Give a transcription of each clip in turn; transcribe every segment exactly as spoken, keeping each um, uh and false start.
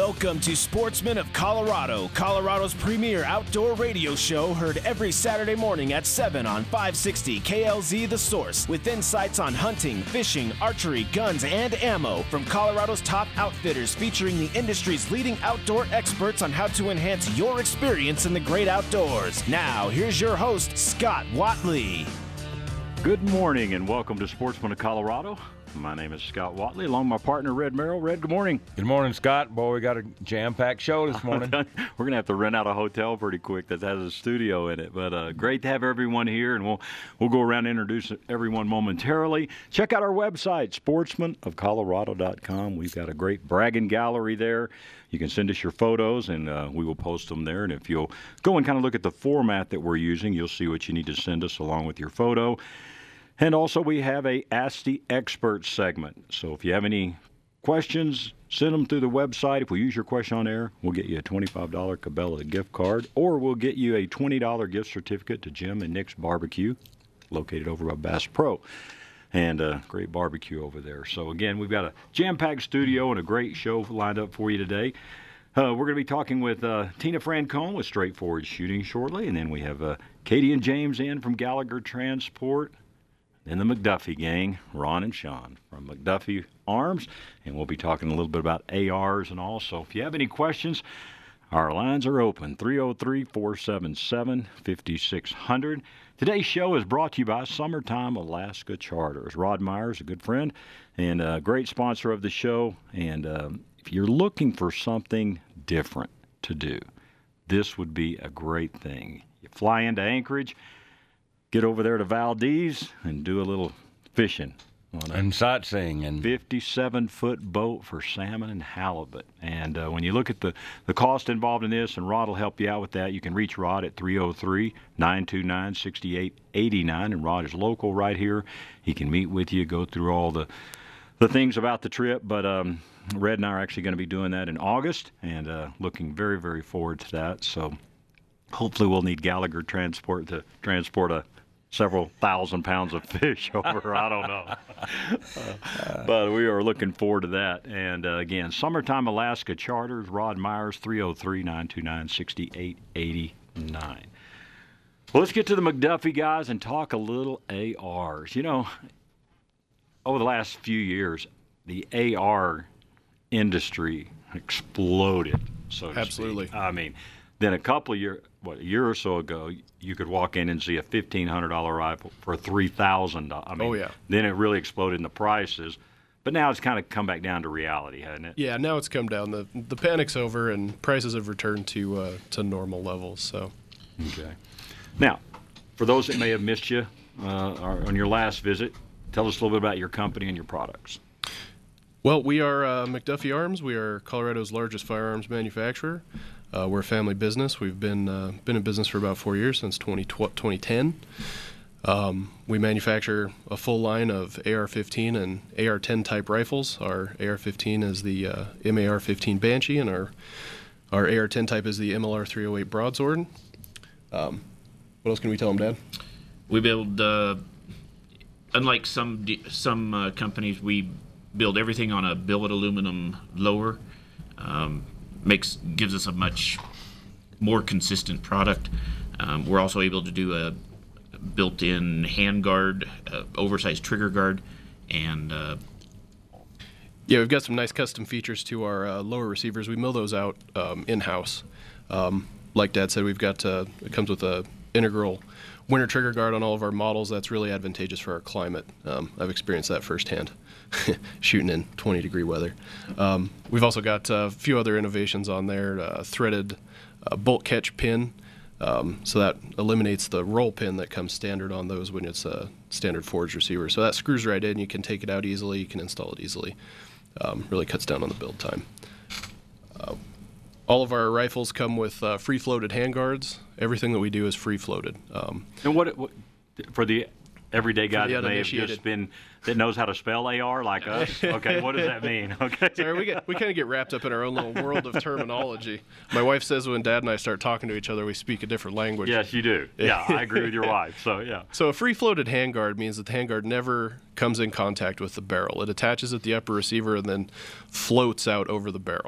Welcome to Sportsman of Colorado, Colorado's premier outdoor radio show, heard every Saturday morning at seven on five sixty K L Z The Source, with insights on hunting, fishing, archery, guns, and ammo from Colorado's top outfitters, featuring the industry's leading outdoor experts on how to enhance your experience in the great outdoors. Now, here's your host, Scott Watley. Good morning and welcome to Sportsman of Colorado. My name is Scott Watley, along with my partner, Red Merrill. Red, good morning. Good morning, Scott. Boy, we got a jam-packed show this morning. We're going to have to rent out a hotel pretty quick that has a studio in it. But uh, great to have everyone here, and we'll we'll go around and introduce everyone momentarily. Check out our website, sportsman of colorado dot com. We've got a great bragging gallery there. You can send us your photos, and uh, we will post them there. And if you'll go and kind of look at the format that we're using, you'll see what you need to send us along with your photo. And also, we have a Ask the Expert segment. So if you have any questions, send them through the website. If we use your question on air, we'll get you a twenty-five dollars Cabela gift card, or we'll get you a twenty dollars gift certificate to Jim and Nick's Barbecue, located over by Bass Pro. And a great barbecue over there. So, again, we've got a jam-packed studio and a great show lined up for you today. Uh, we're going to be talking with uh, Tina Francone with Straightforward Shooting shortly. And then we have uh, Katie and James in from Gallagher Transport. And the McDuffie gang, Ron and Sean from McDuffie Arms, and we'll be talking a little bit about A Rs and all. So if you have any questions, our lines are open, three oh three, four seven seven, five six zero zero. Today's show is brought to you by Summertime Alaska Charters. Rod Myers, a good friend and a great sponsor of the show. And um, if you're looking for something different to do, this would be a great thing. You fly into Anchorage, get over there to Valdez and do a little fishing on a and sightseeing and fifty-seven foot boat for salmon and halibut. And uh, when you look at the, the cost involved in this, and Rod will help you out with that, you can reach Rod at three oh three, nine two nine, six eight eight nine. And Rod is local right here. He can meet with you, go through all the the things about the trip. But um, Red and I are actually going to be doing that in August, and uh, looking very, very forward to that. So hopefully we'll need Gallagher Transport to transport a several thousand pounds of fish over. I don't know. Uh, but we are looking forward to that. And, uh, again, Summertime Alaska Charters, Rod Myers, three oh three, nine two nine, six eight eight nine. Well, let's get to the McDuffie guys and talk a little A Rs. You know, over the last few years, the A R industry exploded, so to Absolutely. speak. I mean, then a couple of years, what, a year or so ago, you could walk in and see a fifteen hundred dollars rifle for three thousand dollars. I mean, oh, yeah. Then it really exploded in the prices. But now it's kind of come back down to reality, hasn't it? Yeah, now it's come down. The the panic's over, and prices have returned to uh, to normal levels. So, okay. Now, for those that may have missed you uh, on your last visit, tell us a little bit about your company and your products. Well, we are uh, McDuffie Arms. We are Colorado's largest firearms manufacturer. Uh, we're a family business. We've been uh, been in business for about four years, since twenty ten. Um, we manufacture a full line of A R fifteen and A R ten type rifles. Our A R fifteen is the uh, M A R fifteen Banshee, and our our A R ten type is the M L R three oh eight Broadsword. Um, what else can we tell them, Dad? We build, uh, unlike some some uh, companies, we build everything on a billet aluminum lower. Um, makes gives us a much more consistent product. Um, we're also able to do a built-in hand guard, uh, oversized trigger guard, and uh, yeah, we've got some nice custom features to our uh, lower receivers. We mill those out um, in-house. Um, like Dad said, we've got uh, it comes with a integral winter trigger guard on all of our models. That's really advantageous for our climate. Um, I've experienced that firsthand, shooting in twenty degree weather. Um, we've also got a few other innovations on there, uh, threaded uh, bolt catch pin. Um, so that eliminates the roll pin that comes standard on those when it's a standard forged receiver. So that screws right in. You can take it out easily. You can install it easily. Um, really cuts down on the build time. Uh, all of our rifles come with uh, free-floated handguards. Everything that we do is free-floated. Um, and what, what for the everyday guy the that may have just been that knows how to spell A R like us? Okay, what does that mean? Okay, sorry, we get we kind of get wrapped up in our own little world of terminology. My wife says when Dad and I start talking to each other, we speak a different language. Yes, you do. Yeah, I agree with your wife. So yeah. So a free-floated handguard means that the handguard never comes in contact with the barrel. It attaches at the upper receiver and then floats out over the barrel.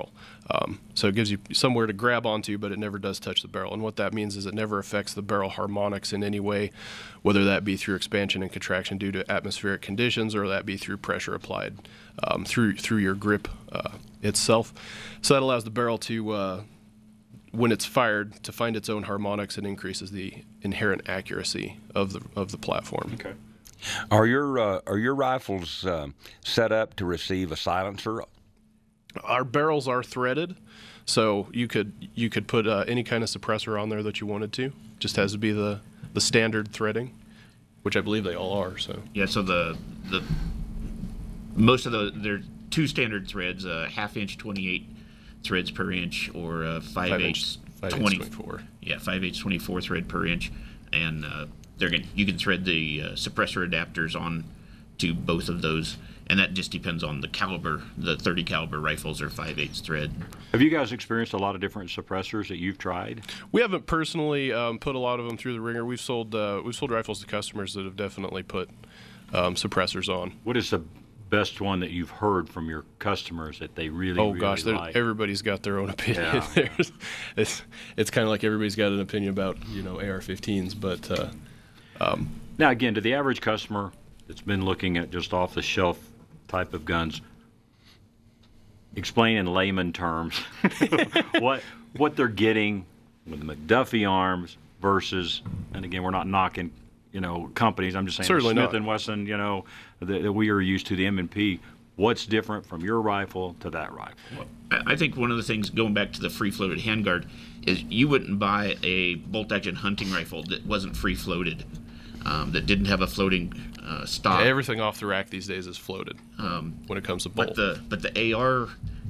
Um, so it gives you somewhere to grab onto, but it never does touch the barrel. And what that means is it never affects the barrel harmonics in any way, whether that be through expansion and contraction due to atmospheric conditions, or that be through pressure applied um, through through your grip uh, itself. So that allows the barrel to, uh, when it's fired, to find its own harmonics, and increases the inherent accuracy of the of the platform. Okay. Are your uh, are your rifles uh, set up to receive a silencer? Our barrels are threaded, so you could you could put uh, any kind of suppressor on there that you wanted to. Just has to be the, the standard threading, which I believe they all are. So Yeah, so the the most of the there are two standard threads, uh, half inch twenty-eight threads per inch, or uh, five, five eighths inch, five twenty, inch twenty-four. Yeah, five eighths twenty-four thread per inch, and uh, they're gonna, you can thread the uh, suppressor adapters on to both of those, and that just depends on the caliber. The thirty caliber rifles are five eighths thread. Have you guys experienced a lot of different suppressors that you've tried? We haven't personally um, put a lot of them through the ringer. We've sold uh, we've sold rifles to customers that have definitely put um, suppressors on. What is the best one that you've heard from your customers that they really, Oh really gosh, there- like? everybody's got their own opinion. Yeah. There's- it's it's kind of like everybody's got an opinion about you know A R fifteens, but uh, um, Now, again, to the average customer that's been looking at just off-the-shelf type of guns, explain in layman terms what what they're getting with the McDuffie arms versus, and again, we're not knocking, you know, companies. I'm just saying Certainly Smith not. and Wesson, you know, that, that we are used to, the M and P. What's different from your rifle to that rifle? I I think one of the things, going back to the free-floated handguard, is you wouldn't buy a bolt-action hunting rifle that wasn't free-floated, um, that didn't have a floating uh, stock. everything off the rack these days is floated Um, when it comes to bolt but the but the A R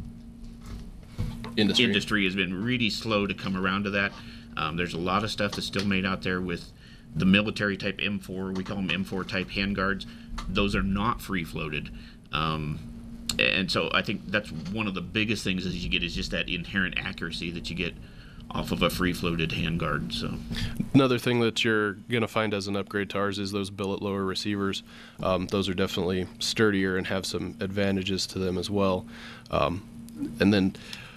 industry. industry has been really slow to come around to that. Um, there's a lot of stuff that's still made out there with the military type M four. We call them M four type handguards. Those are not free-floated. Um, and so I think that's one of the biggest things that you get is just that inherent accuracy that you get off of a free-floated handguard. So Another thing that you're going to find as an upgrade to ours is those billet lower receivers. Um, those are definitely sturdier and have some advantages to them as well. Um, and then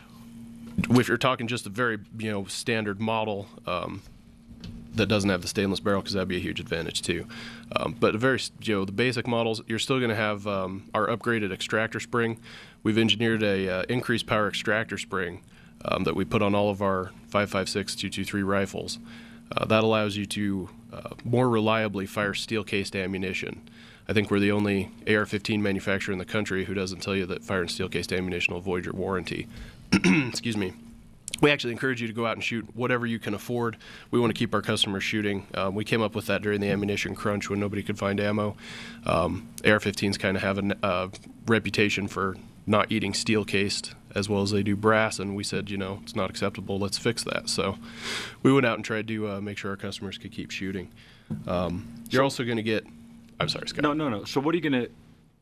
if you're talking just a very you know standard model um, that doesn't have the stainless barrel, because that'd be a huge advantage too. Um, but a very you know the basic models, you're still going to have um, our upgraded extractor spring. We've engineered a uh, increased power extractor spring um, that we put on all of our five five six, two two three rifles. Uh, that allows you to uh, more reliably fire steel-cased ammunition. I think we're the only A R fifteen manufacturer in the country who doesn't tell you that firing steel-cased ammunition will void your warranty. Excuse me. We actually encourage you to go out and shoot whatever you can afford. We want to keep our customers shooting. Um, we came up with that during the ammunition crunch when nobody could find ammo. Um, A R fifteens kind of have a uh, reputation for not eating steel-cased as well as they do brass, and we said, you know, it's not acceptable. Let's fix that. So we went out and tried to uh, make sure our customers could keep shooting. Um, you're So- also going to get – I'm sorry, Scott. No, no, no. So what are you going to,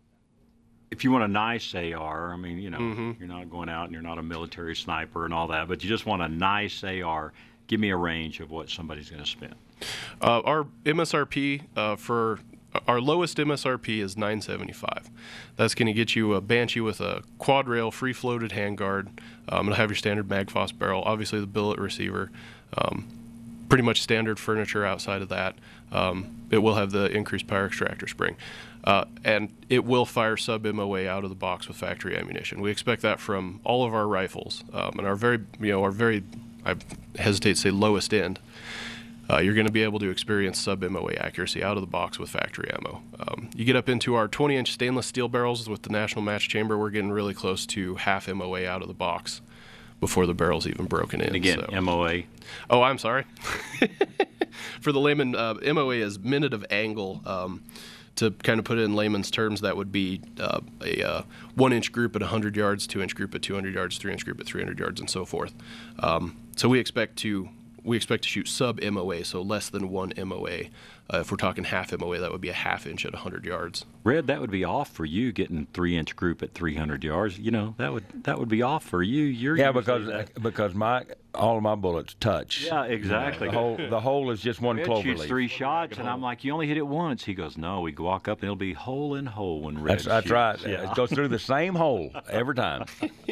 if you want a nice A R, I mean, you know, Mm-hmm. you're not going out and you're not a military sniper and all that, but you just want a nice A R, give me a range of what somebody's going to spend. Uh, our M S R P uh, for our lowest M S R P is nine seventy-five. That's going to get you a Banshee with a quad rail, free floated handguard. Um, it'll have your standard Magfoss barrel, obviously the billet receiver. Um, pretty much standard furniture outside of that. Um, it will have the increased power extractor spring. Uh, and it will fire sub-M O A out of the box with factory ammunition. We expect that from all of our rifles. Um, and our very, you know, our very, I hesitate to say lowest end, uh, you're going to be able to experience sub-M O A accuracy out of the box with factory ammo. Um, you get up into our twenty inch stainless steel barrels with the National Match Chamber, we're getting really close to half M O A out of the box before the barrel's even broken in. And again, so. M O A. Oh, I'm sorry. For the layman, uh, M O A is minute of angle. Um, to kind of put it in layman's terms, that would be uh, a uh, one-inch group at one hundred yards, two-inch group at two hundred yards, three-inch group at three hundred yards, and so forth. Um, so we expect to we expect to shoot sub-M O A, so less than one M O A. Uh, if we're talking half M O A, that would be a half inch at one hundred yards. Red, that would be off for you getting three-inch group at three hundred yards. You know, that would that would be off for you. You're Yeah, usually because that- because my all of my bullets touch. Yeah, exactly. The hole, the hole is just one Red clover shoots leaf. three shots, and I'm like, you only hit it once. He goes, no, we walk up, and it'll be hole in hole when Red That's, that's shoots. right. Yeah. It goes through the same hole every time.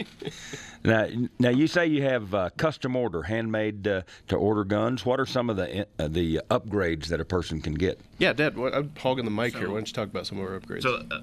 now, now you say you have uh, custom order, handmade uh, to order guns. What are some of the uh, the upgrades that a person can get? Yeah, Dad, what, I'm hogging the mic so, here. Why don't you talk about some of our upgrades? So, uh,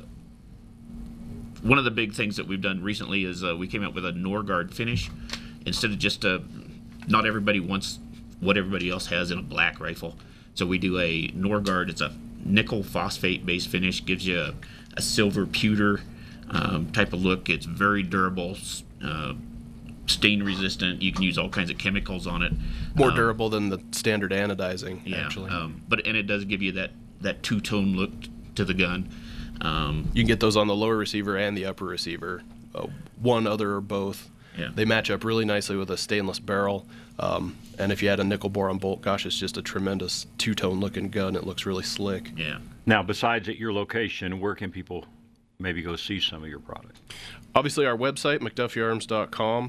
one of the big things that we've done recently is uh, we came out with a Norgard finish. Instead of just a, not everybody wants what everybody else has in a black rifle. So we do a Norgard. It's a nickel phosphate-based finish. Gives you a, a silver pewter um, type of look. It's very durable, uh, stain-resistant. You can use all kinds of chemicals on it. More um, durable than the standard anodizing, yeah, actually. Um, but and it does give you that, that two-tone look to the gun. Um, you can get those on the lower receiver and the upper receiver, uh, one, other, or both. Yeah. They match up really nicely with a stainless barrel. Um, and if you add a nickel boron bolt, gosh, it's just a tremendous two-tone looking gun. It looks really slick. Yeah. Now, besides at your location, where can people maybe go see some of your product? Obviously, our website, mcduffie arms dot com.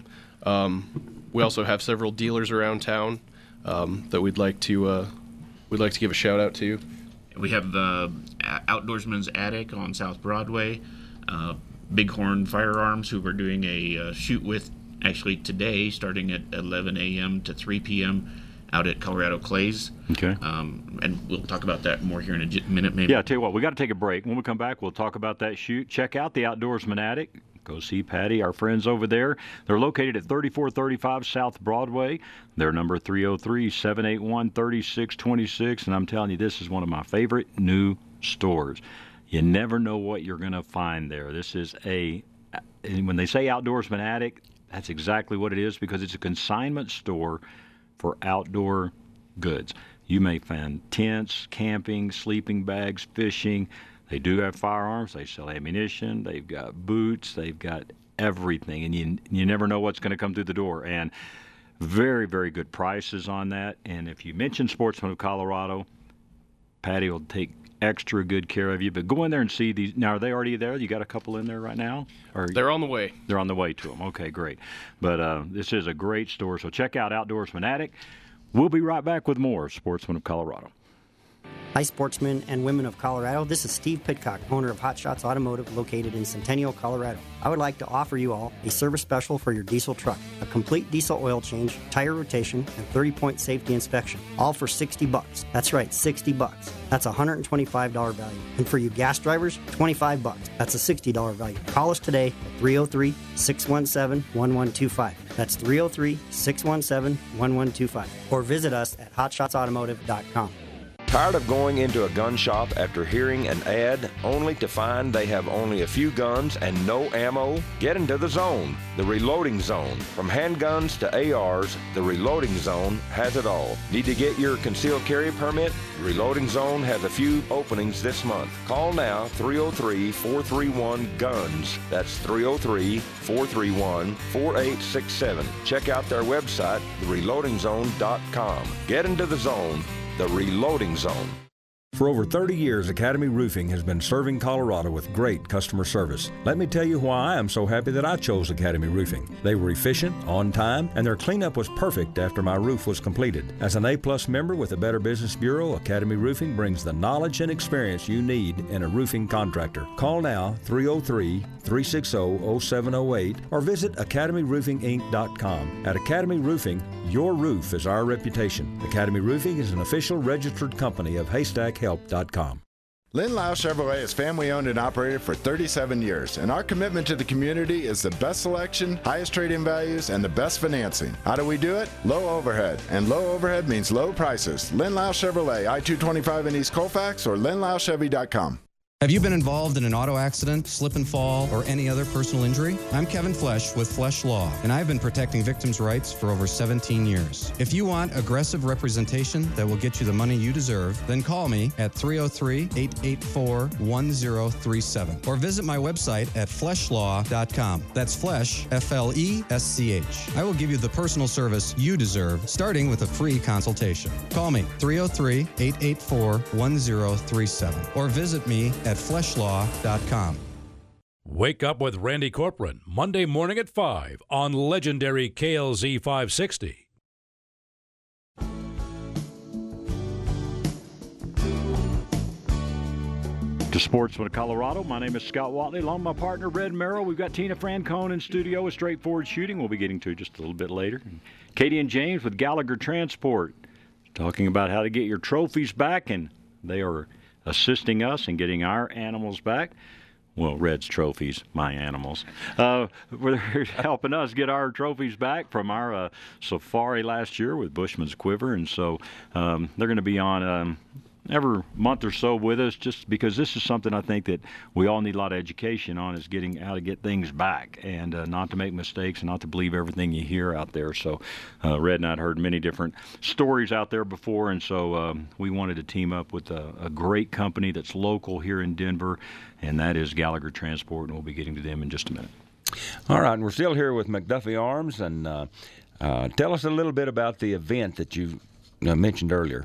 Um, we also have several dealers around town um, that we'd like to uh, we'd like to give a shout out to. We have the Outdoorsman's Attic on South Broadway, uh, Bighorn Firearms, who we're doing a uh, shoot with actually today, starting at eleven a.m. to three p.m. out at Colorado Clays. Okay. Um, and we'll talk about that more here in a j- minute, maybe. Yeah, I'll tell you what, we got to take a break. When we come back, we'll talk about that shoot. Check out the Outdoorsman Attic. Go see Patty, our friends over there. They're located at thirty-four thirty-five South Broadway. Their number three oh three, seven eight one, three six two six. And I'm telling you, this is one of my favorite new stores. You never know what you're going to find there. This is a, when they say Outdoorsman Attic, that's exactly what it is, because it's a consignment store for outdoor goods. You may find tents, camping, sleeping bags, fishing. They do have firearms. They sell ammunition. They've got boots. They've got everything. And you you never know what's going to come through the door. And very, very good prices on that. And if you mention Sportsman of Colorado, Patty will take extra good care of you. But go in there and see these. Now, are they already there? You got a couple in there right now? Or they're on the way. They're on the way to them. Okay, great. But uh, this is a great store. So check out Outdoorsman Attic. We'll be right back with more Sportsman of Colorado. Hi, sportsmen and women of Colorado. This is Steve Pitcock, owner of Hot Shots Automotive, located in Centennial, Colorado. I would like to offer you all a service special for your diesel truck, a complete diesel oil change, tire rotation, and thirty-point safety inspection, all for sixty bucks. That's right, sixty bucks. That's a one hundred twenty-five dollars value. And for you gas drivers, twenty-five bucks. That's a sixty dollars value. Call us today at three oh three, six one seven, one one two five. That's three oh three, six one seven, one one two five. Or visit us at hot shots automotive dot com. Tired of going into a gun shop after hearing an ad only to find they have only a few guns and no ammo? Get into the Zone, the Reloading Zone. From handguns to A Rs, the Reloading Zone has it all. Need to get your concealed carry permit? Reloading Zone has a few openings this month. Call now, three oh three, four three one, GUNS. That's three oh three, four three one, four eight six seven. Check out their website, the reloading zone dot com. Get into the Zone, the Reloading Zone. For over thirty years, Academy Roofing has been serving Colorado with great customer service. Let me tell you why I am so happy that I chose Academy Roofing. They were efficient, on time, and their cleanup was perfect after my roof was completed. As an A-plus member with the Better Business Bureau, Academy Roofing brings the knowledge and experience you need in a roofing contractor. Call now, three oh three, three six oh, oh seven oh eight, or visit academy roofing inc dot com. At Academy Roofing, your roof is our reputation. Academy Roofing is an official registered company of haystack help dot com. Lynn Lau Chevrolet is family owned and operated for thirty-seven years, and our commitment to the community is the best selection, highest trade-in values, and the best financing. How do we do it? Low overhead, and low overhead means low prices. Lynn Lau Chevrolet, I two twenty-five in East Colfax, or lynn lau chevy dot com. Have you been involved in an auto accident, slip and fall, or any other personal injury? I'm Kevin Flesh with Flesh Law, and I've been protecting victims' rights for over seventeen years. If you want aggressive representation that will get you the money you deserve, then call me at three oh three, eight eight four, one oh three seven or visit my website at flesh law dot com. That's Flesh, F L E S C H. I will give you the personal service you deserve, starting with a free consultation. Call me three oh three, eight eight four, one oh three seven or visit me at flesh law dot com. Wake up with Randy Corcoran, Monday morning at five on legendary K L Z five sixty. to Sportsman of Colorado. My name is Scott Watley, along with my partner Red Merrill. We've got Tina Francone in studio with Straightforward Shooting. We'll be getting to just a little bit later. And Katie and James with Gallagher Transport, talking about how to get your trophies back, and they are assisting us in getting our animals back. Well, Red's trophies, my animals. Uh, they're helping us get our trophies back from our uh, safari last year with Bushman's Quiver, and so um, they're going to be on um, every month or so with us, just because this is something I think that we all need a lot of education on, is getting how to get things back and uh, not to make mistakes and not to believe everything you hear out there. So uh, Red and I had heard many different stories out there before, and so um, we wanted to team up with a, a great company that's local here in Denver, and that is Gallagher Transport, and we'll be getting to them in just a minute. All right, and we're still here with McDuffie Arms, and uh, uh, tell us a little bit about the event that you uh, mentioned earlier.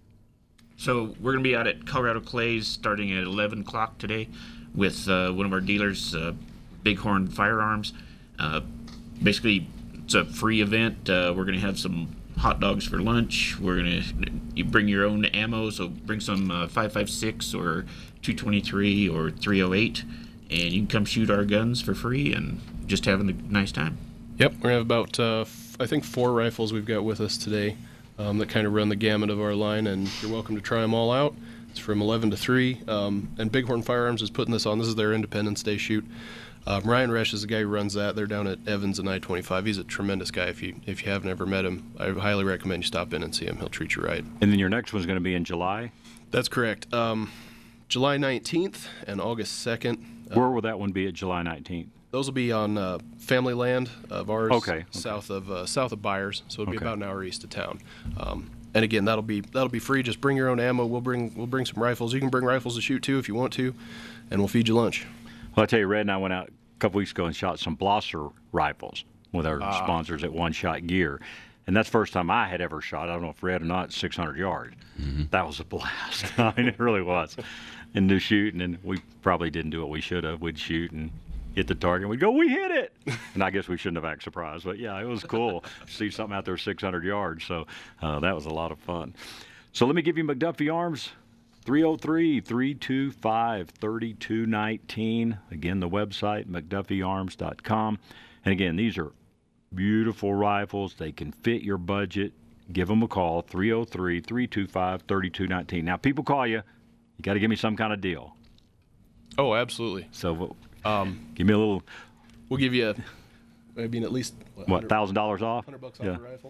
So we're going to be out at Colorado Clays starting at eleven o'clock today with uh, one of our dealers, uh, Bighorn Firearms. Uh, basically, it's a free event. Uh, we're going to have some hot dogs for lunch. We're going to you bring your own ammo, so bring some uh, five five six or two twenty-three or three oh eight, and you can come shoot our guns for free and just having a nice time. Yep, we're going to have about, uh, f- I think, four rifles we've got with us today. Um, that kind of run the gamut of our line, and you're welcome to try them all out. It's from eleven to three, um, and Bighorn Firearms is putting this on. This is their Independence Day shoot. Um, Ryan Resch is the guy who runs that. They're down at Evans and I twenty-five. He's a tremendous guy. If you if you haven't ever met him, I highly recommend you stop in and see him. He'll treat you right. And then your next one's going to be in July? That's correct. Um, July nineteenth and August second. Uh, Where will that one be at July nineteenth? Those will be on uh, family land of ours, okay, okay. south of uh, south of Byers, so it'll be okay. about an hour east of town. Um, and again, that'll be that'll be free. Just bring your own ammo. We'll bring we'll bring some rifles. You can bring rifles to shoot too if you want to, and we'll feed you lunch. Well, I tell you, Red and I went out a couple weeks ago and shot some Blosser rifles with our ah. sponsors at One Shot Gear. And that's the first time I had ever shot, I don't know if Red or not, six hundred yards. Mm-hmm. That was a blast. I mean, it really was. And to shoot, and then we probably didn't do what we should have. We'd shoot and hit the target, and we'd go, we hit it! And I guess we shouldn't have acted surprised. But, yeah, it was cool to see something out there six hundred yards. So uh, that was a lot of fun. So let me give you McDuffie Arms, three oh three, three two five, three two one nine. Again, the website, mcduffie arms dot com. And, again, these are beautiful rifles. They can fit your budget. Give them a call, three oh three, three two five, three two one nine. Now, people call you. You got to give me some kind of deal. Oh, absolutely. So um, give me a little. We'll give you, a, I mean, at least what, one thousand dollars off? one hundred bucks off yeah. a rifle.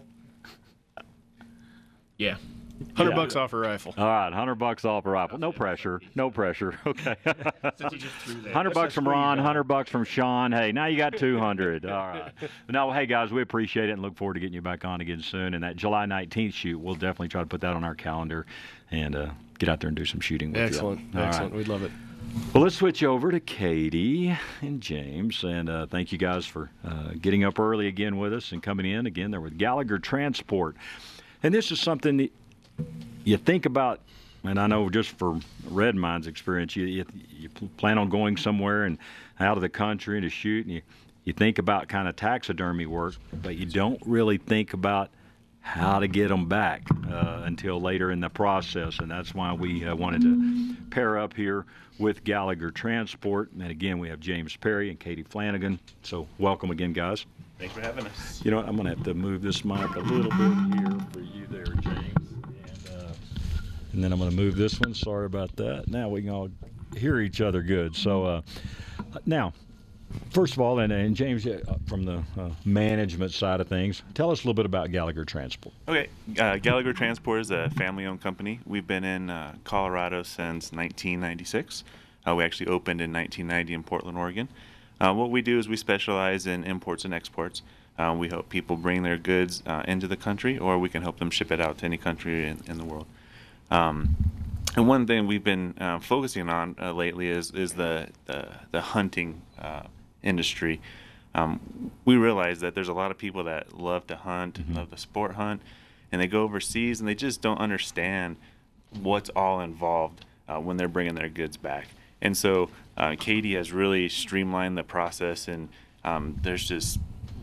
Yeah. one hundred yeah. bucks off a rifle. All right, one hundred bucks off a rifle. No pressure. No pressure. Okay. one hundred bucks from Ron, one hundred bucks from Sean. Hey, now you got two hundred. All right. No, hey, guys, we appreciate it and look forward to getting you back on again soon. And that July nineteenth shoot, we'll definitely try to put that on our calendar and uh, get out there and do some shooting with Excellent. you. Excellent. Excellent. We'd love it. Well, let's switch over to Katie and James, and uh, thank you guys for uh, getting up early again with us and coming in. Again, they're with Gallagher Transport. And this is something that you think about, and I know just for Red Mind's experience, you, you, you plan on going somewhere and out of the country and to shoot, and you, you think about kind of taxidermy work, but you don't really think about how to get them back uh, until later in the process, and that's why we uh, wanted to pair up here with Gallagher Transport. And again, we have James Perry and Katie Flanagan. So welcome again, guys. Thanks for having us. You know what, I'm going to have to move this mic a little bit here for you there, James. And, uh, and then I'm going to move this one. Sorry about that. Now we can all hear each other good. So uh, now, first of all, and, and James, uh, from the uh, management side of things, tell us a little bit about Gallagher Transport. Okay. Uh, Gallagher Transport is a family-owned company. We've been in uh, Colorado since nineteen ninety-six. Uh, we actually opened in nineteen ninety in Portland, Oregon. Uh, what we do is we specialize in imports and exports. Uh, we help people bring their goods uh, into the country, or we can help them ship it out to any country in, in the world. Um, and one thing we've been uh, focusing on uh, lately is is the the, the hunting uh, industry. Um, we realize that there's a lot of people that love to hunt, mm-hmm. love to sport hunt, and they go overseas and they just don't understand what's all involved uh, when they're bringing their goods back. And so uh, Katie has really streamlined the process, and um, there's just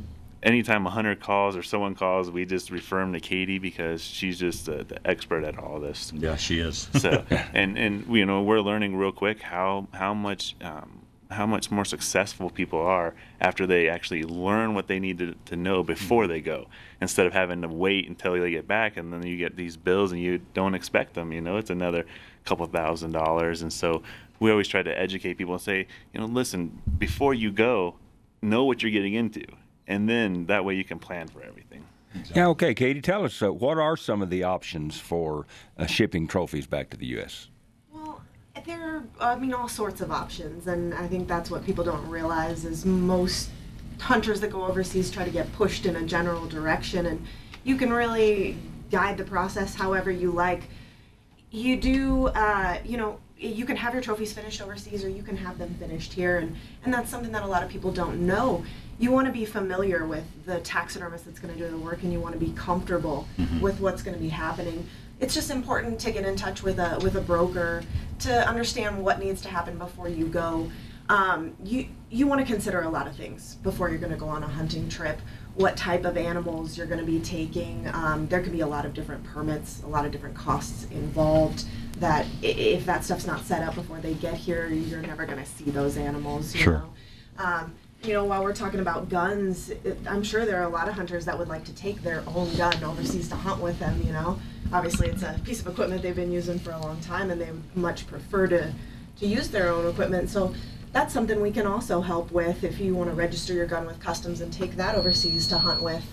anytime a hunter calls or someone calls, we just refer them to Katie because she's just the, the expert at all this. Yeah, she is. So, and and you know, we're learning real quick how how much um, how much more successful people are after they actually learn what they need to, to know before they go, instead of having to wait until they get back and then you get these bills and you don't expect them. You know, it's another couple thousand dollars, and so we always try to educate people and say, you know, listen, before you go, know what you're getting into, and then that way you can plan for everything. Exactly. Yeah, okay, Katie, tell us, uh, what are some of the options for uh, shipping trophies back to the U S? Well, there are, I mean, all sorts of options, and I think that's what people don't realize is most hunters that go overseas try to get pushed in a general direction, and you can really guide the process however you like. You do, uh, you know, you can have your trophies finished overseas or you can have them finished here, and, and that's something that a lot of people don't know. You want to be familiar with the taxidermist that's going to do the work, and you want to be comfortable mm-hmm. with what's going to be happening. It's just important to get in touch with a with a broker to understand what needs to happen before you go. Um, you you want to consider a lot of things before you're going to go on a hunting trip. What type of animals you're going to be taking. Um, there could be a lot of different permits, a lot of different costs involved, that if that stuff's not set up before they get here, you're never going to see those animals. You sure. know? Um, you know, while we're talking about guns, it, I'm sure there are a lot of hunters that would like to take their own gun overseas to hunt with them, you know. Obviously, it's a piece of equipment they've been using for a long time, and they much prefer to, to use their own equipment. So that's something we can also help with if you want to register your gun with Customs and take that overseas to hunt with.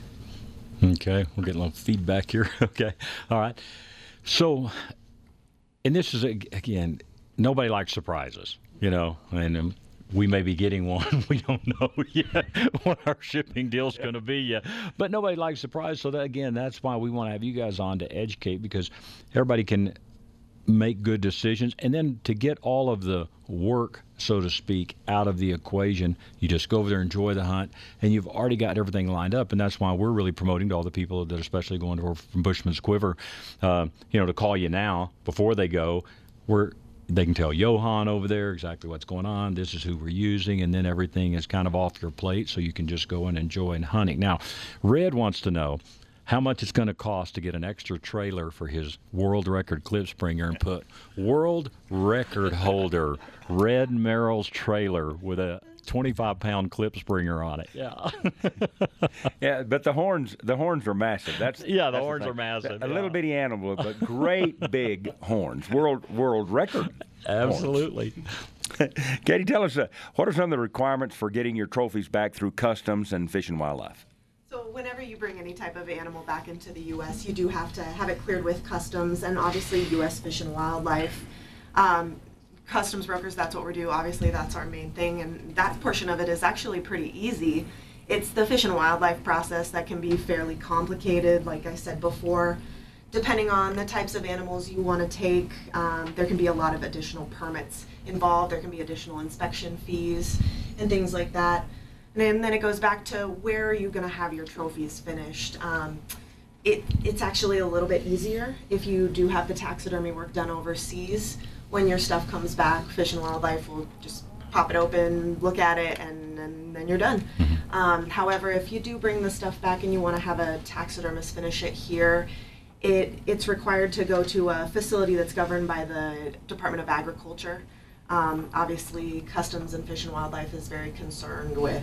Okay, we're getting a little feedback here. Okay, all right. So, and this is, again, nobody likes surprises, you know, and um, we may be getting one. We don't know yet what our shipping deal's going to be yet. But nobody likes surprise, so that, again, that's why we want to have you guys on to educate, because everybody can make good decisions. And then to get all of the work, so to speak, out of the equation, you just go over there, enjoy the hunt, and you've already got everything lined up. And that's why we're really promoting to all the people that are especially going over from Bushman's Quiver, uh, you know, to call you now before they go. We're They can tell Johan over there exactly what's going on. This is who we're using, and then everything is kind of off your plate, so you can just go and enjoy and hunting. Now, Red wants to know how much it's going to cost to get an extra trailer for his world record clip springer and put world record holder Red Merrill's trailer with a twenty-five pound clip springer on it. Yeah. Yeah, but the horns the horns are massive. That's Yeah, the that's horns the are massive. A yeah. little bitty animal, but great big horns. World world record. Absolutely. Katie, tell us, uh, what are some of the requirements for getting your trophies back through Customs and Fish and Wildlife? So whenever you bring any type of animal back into the U S, you do have to have it cleared with Customs and obviously U S Fish and Wildlife. Um, Customs brokers, that's what we do. Obviously, that's our main thing, and that portion of it is actually pretty easy. It's the Fish and Wildlife process that can be fairly complicated, like I said before. Depending on the types of animals you want to take, um, there can be a lot of additional permits involved. There can be additional inspection fees and things like that. And then it goes back to where are you going to have your trophies finished. Um, it, it's actually a little bit easier if you do have the taxidermy work done overseas. When your stuff comes back, Fish and Wildlife will just pop it open, look at it, and, and then you're done. Um, however, if you do bring the stuff back and you want to have a taxidermist finish it here, it, it's required to go to a facility that's governed by the Department of Agriculture. Um, obviously, Customs and Fish and Wildlife is very concerned with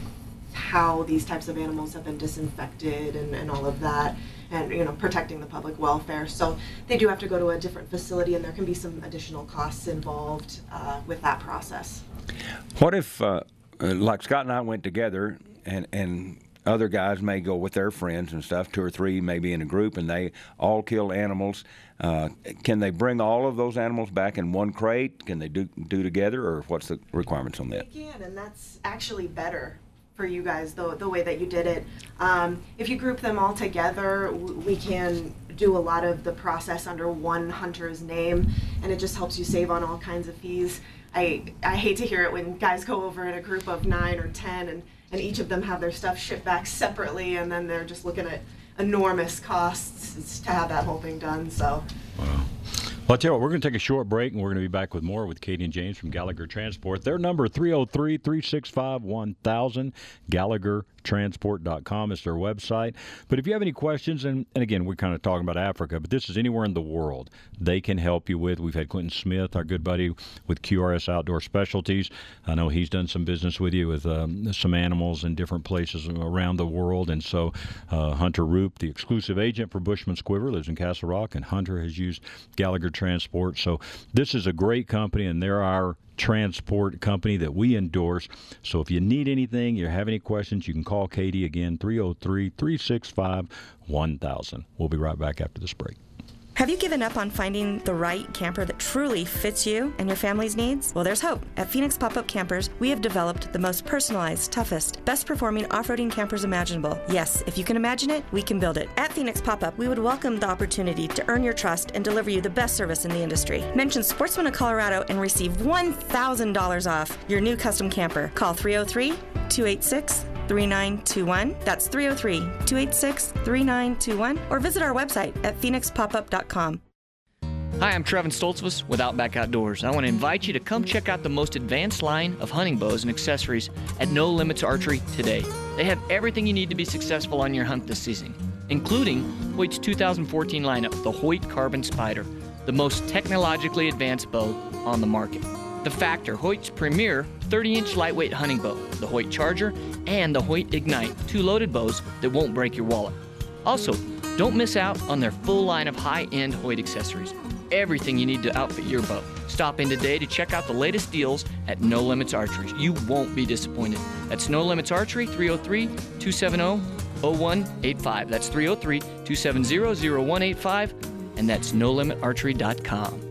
how these types of animals have been disinfected and, and all of that, and you know, protecting the public welfare. So they do have to go to a different facility, and there can be some additional costs involved uh, with that process. What if, uh, like Scott and I went together, and and other guys may go with their friends and stuff, two or three maybe in a group, and they all kill animals. Uh, can they bring all of those animals back in one crate? Can they do do together, or what's the requirements on that? They can, and that's actually better for you guys, the, the way that you did it. Um, if you group them all together, we can do a lot of the process under one hunter's name, and it just helps you save on all kinds of fees. I, I hate to hear it when guys go over in a group of nine or ten, and, and each of them have their stuff shipped back separately, and then they're just looking at enormous costs to have that whole thing done. So. Wow. Well, I'll tell you what, we're going to take a short break, and we're going to be back with more with Katie and James from Gallagher Transport. Their number, three oh three, three six five, one thousand. Gallagher Transport dot com is their website. But if you have any questions, and, and again, we're kind of talking about Africa, but this is anywhere in the world they can help you with. We've had Quentin Smith, our good buddy with Q R S Outdoor Specialties. I know he's done some business with you with um, some animals in different places around the world. And so uh, Hunter Roop, the exclusive agent for Bushman's Quiver, lives in Castle Rock, and Hunter has used Gallagher Transport. So this is a great company, and they're our transport company that we endorse. So if you need anything, you have any questions, you can call Katie again, three oh three, three six five, one thousand. We'll be right back after this break. Have you given up on finding the right camper that truly fits you and your family's needs? Well, there's hope. At Phoenix Pop-Up Campers, we have developed the most personalized, toughest, best-performing off-roading campers imaginable. Yes, if you can imagine it, we can build it. At Phoenix Pop-Up, we would welcome the opportunity to earn your trust and deliver you the best service in the industry. Mention Sportsman of Colorado and receive one thousand dollars off your new custom camper. Call three oh three, two eight six, three nine two one. That's three oh three, two eight six, three nine two one. Or visit our website at phoenix pop up dot com. Hi, I'm Trevin Stoltzfus with Outback Outdoors. I want to invite you to come check out the most advanced line of hunting bows and accessories at No Limits Archery today. They have everything you need to be successful on your hunt this season, including Hoyt's two thousand fourteen lineup, the Hoyt Carbon Spider, the most technologically advanced bow on the market. The Factor, Hoyt's premier thirty inch lightweight hunting bow, the Hoyt Charger, and the Hoyt Ignite, two loaded bows that won't break your wallet. Also, don't miss out on their full line of high-end Hoyt accessories. Everything you need to outfit your bow. Stop in today to check out the latest deals at No Limits Archery. You won't be disappointed. That's No Limits Archery, three oh three, two seven oh, oh one eight five. That's three oh three, two seven oh, oh one eight five, and that's no limit archery dot com.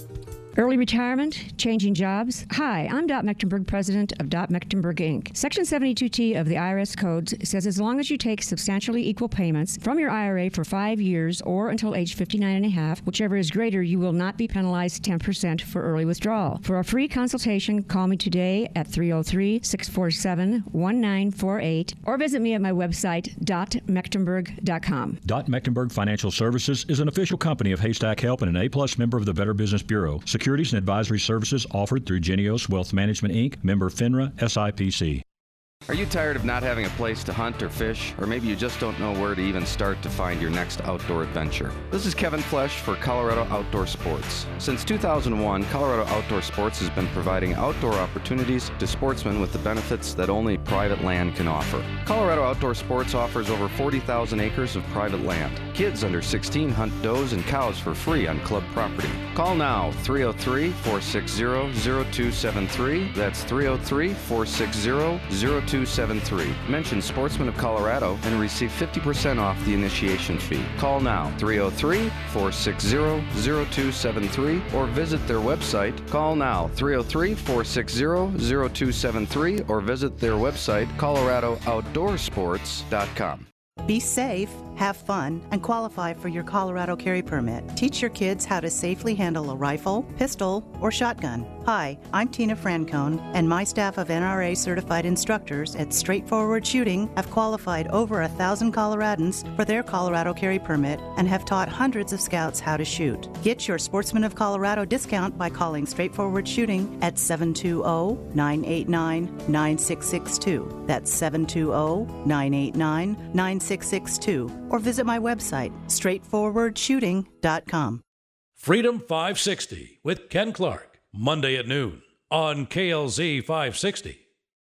Early retirement, changing jobs. Hi, I'm Dot Mecklenburg, president of Dot Mecklenburg, Incorporated. Section seventy-two T of the I R S Code says as long as you take substantially equal payments from your I R A for five years or until age fifty-nine and a half, whichever is greater, you will not be penalized ten percent for early withdrawal. For a free consultation, call me today at three oh three, six four seven, one nine four eight or visit me at my website, dot mecklenburg dot com. Dot Mecklenburg Financial Services is an official company of Haystack Help and an A-plus member of the Better Business Bureau. Securities and advisory services offered through Genios Wealth Management, Incorporated, member FINRA, S I P C. Are you tired of not having a place to hunt or fish? Or maybe you just don't know where to even start to find your next outdoor adventure? This is Kevin Flesh for Colorado Outdoor Sports. Since two thousand one, Colorado Outdoor Sports has been providing outdoor opportunities to sportsmen with the benefits that only private land can offer. Colorado Outdoor Sports offers over forty thousand acres of private land. Kids under sixteen hunt does and cows for free on club property. Call now, three oh three, four six zero, zero two seven three. That's three oh three, four six zero, zero two seven three. Mention Sportsman of Colorado and receive fifty percent off the initiation fee. Call now, three oh three, four six zero, zero two seven three, or visit their website. Call now, three oh three, four six zero, zero two seven three, or visit their website, colorado outdoor sports dot com. Be safe, have fun, and qualify for your Colorado carry permit. Teach your kids how to safely handle a rifle, pistol, or shotgun. Hi, I'm Tina Francone, and my staff of N R A certified instructors at Straightforward Shooting have qualified over a thousand Coloradans for their Colorado carry permit and have taught hundreds of scouts how to shoot. Get your Sportsman of Colorado discount by calling Straightforward Shooting at seven two zero, nine eight nine, nine six six two. That's seven two zero, nine eight nine, nine six six two. Or visit my website, straightforward shooting dot com. Freedom five sixty with Ken Clark, Monday at noon on K L Z five sixty.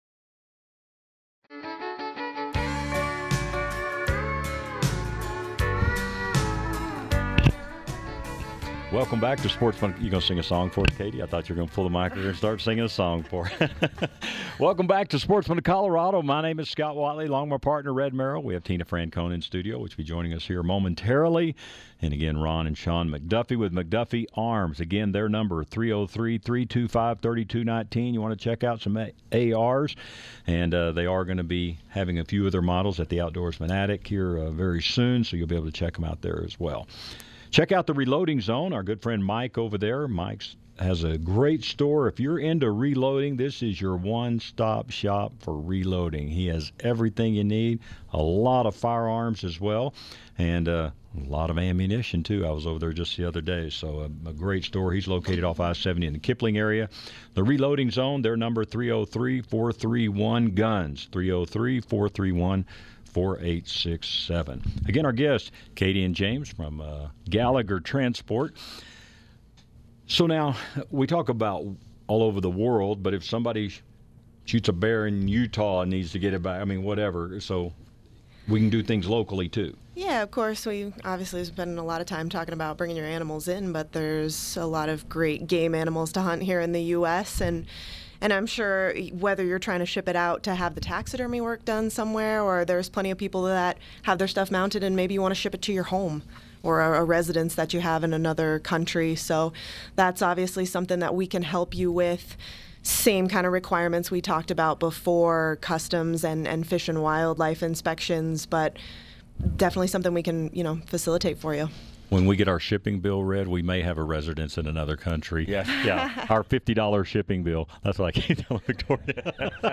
Welcome back to Sports Fun. You going to sing a song for us, Katie? I thought you were going to pull the mic and start singing a song for us. Welcome back to Sportsman of Colorado. My name is Scott Watley, along with my partner, Red Merrill. We have Tina Francone in studio, which will be joining us here momentarily. And again, Ron and Sean McDuffie with McDuffie Arms. Again, their number, three oh three, three two five, three two one nine. You want to check out some A Rs. And uh, they are going to be having a few of their models at the Outdoorsman Attic here uh, very soon, so you'll be able to check them out there as well. Check out the Reloading Zone. Our good friend Mike over there. Mike's has a great store. If you're into reloading, this is your one-stop shop for reloading. He has everything you need, a lot of firearms as well, and uh, a lot of ammunition, too. I was over there just the other day, so a, a great store. He's located off I seventy in the Kipling area. The Reloading Zone, their number three oh three, four three one, GUNS, three oh three, four three one, four eight six seven. Again, our guest, Katie and James from uh, Gallagher Transport. So now we talk about all over the world, but if somebody shoots a bear in Utah and needs to get it back, I mean, whatever. So we can do things locally too. Yeah, of course. We obviously spend a lot of time talking about bringing your animals in, but there's a lot of great game animals to hunt here in the U S and and I'm sure whether you're trying to ship it out to have the taxidermy work done somewhere, or there's plenty of people that have their stuff mounted and maybe you want to ship it to your home or a, a residence that you have in another country. So that's obviously something that we can help you with. Same kind of requirements we talked about before, customs and, and fish and wildlife inspections, but definitely something we can, you know, facilitate for you. When we get our shipping bill read, we may have a residence in another country. Yes. Yeah. Our fifty dollars shipping bill. That's what I keep telling Victoria.